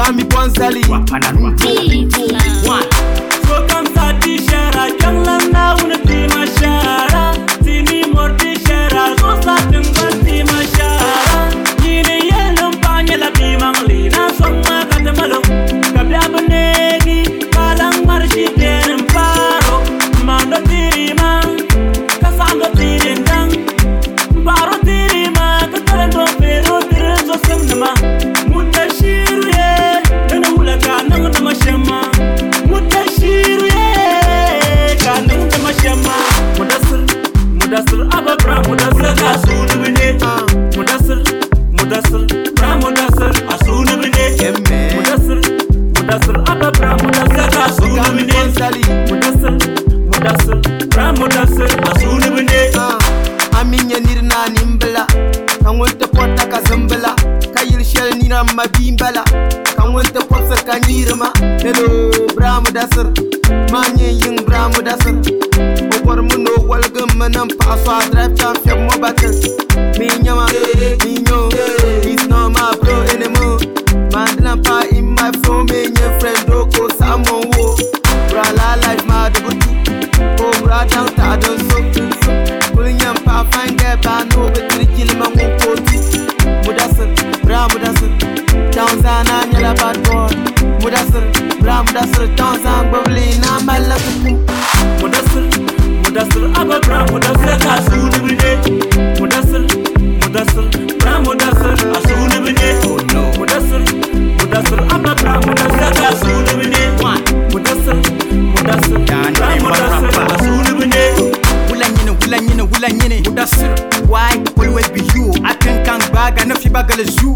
Kami Bonzali So kam sa ti shara janglan na una ti mashara tini morti shara so sa timbati mashara yini yelum panya la bi mangli na somma katamalo kabya banegi kalang marshi tenem paro mando tirima kasando tirindang paro tirima katalando pero tirenzo semnama mutashiru ye dana ulaka nang namashama mutashiru ye kanang namashama mudassir ababra mudassir asunu bine mudassir bra mudassir asunu bine mudassir ababra mudassir asunu bine mudassir bra mudassir asunu bine Aminya nirna nimbala Kangwanta pota kazambala Kayil shell nina mabimbala Kangwanta popsa kanirma Hello bra mudassir Manye yung bra mudassir Obor muno walgum manam pa aswa drive tam fiyak mo batas Minyama, minyo He's not my bro anymore Mandana pa in my phone Menye friend doko sa amon wo Bra la life ma dubutu Oh bra down ta don so Kulinyam pa fine guy ba no betri kilima ngukoti Mudassir, bra mudassir Tanzana nyala bad boy Mudassir, bra mudassir Tanzan babli na mala kuku mudassir ababra mudassir asunu bine mudassir bra mudassir asunu bine mudassir ababra mudassir asunu bine mudassir bra mudassir asunu bine Wulanyine Mudassir, why always be you? I can baga na fi bagala zoo.